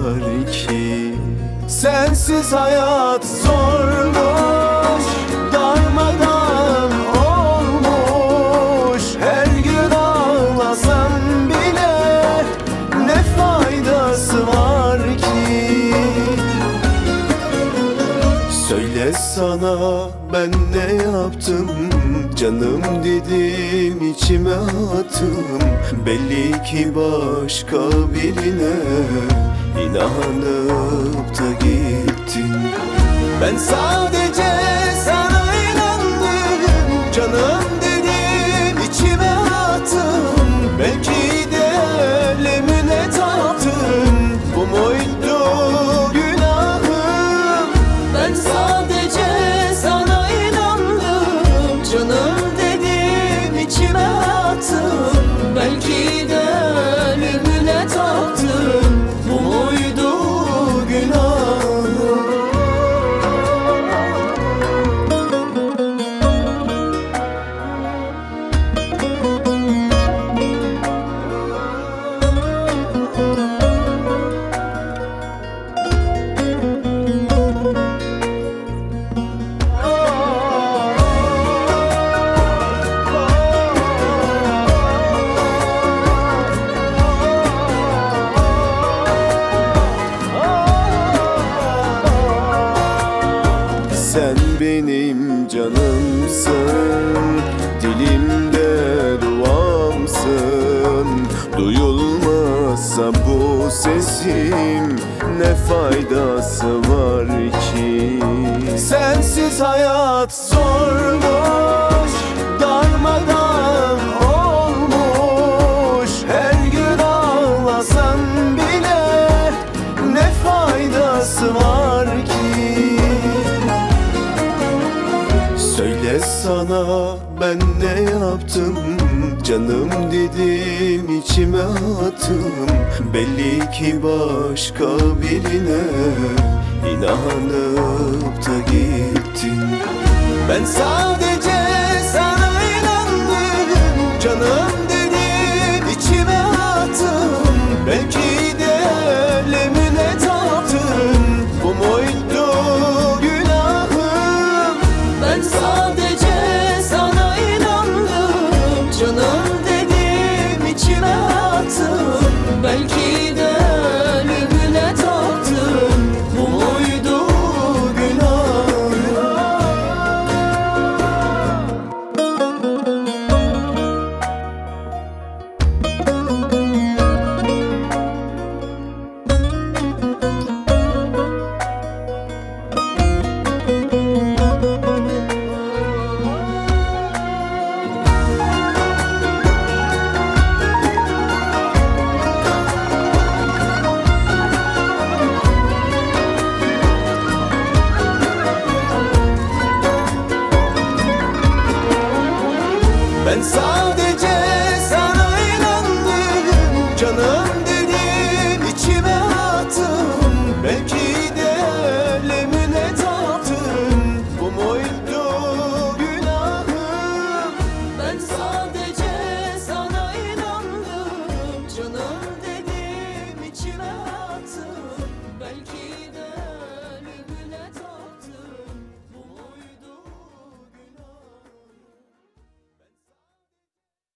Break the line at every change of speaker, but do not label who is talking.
var ki? Sensiz hayat zormuş, darmadan olmuş. Her gün ağlasam bile ne faydası var ki? Söyle sana ben ne yaptım? Canım dedim içime attım. Belli ki başka birine inanıp da gittin. Ben sadece sana inandım. Canım dedim içime attım. Belki de ölümüne taptım. Bu muydu günahım? Ben sadece sana inandım. Canım dedim içime attım. Belki de ölümüne taptım. Bu muydu günahım? Sen benim canımsın, dilimde duamsın. Duyulmazsa bu sesim ne faydası var ki? Sensiz hayat zormuş, darmadan olmuş. Her gün ağlasan bile ne faydası var ki? Söyle sana ben ne yaptım? Canım dedim içime attım. Belli ki başka birine inanıp da gittin. Ben sadece sana inandım. Canım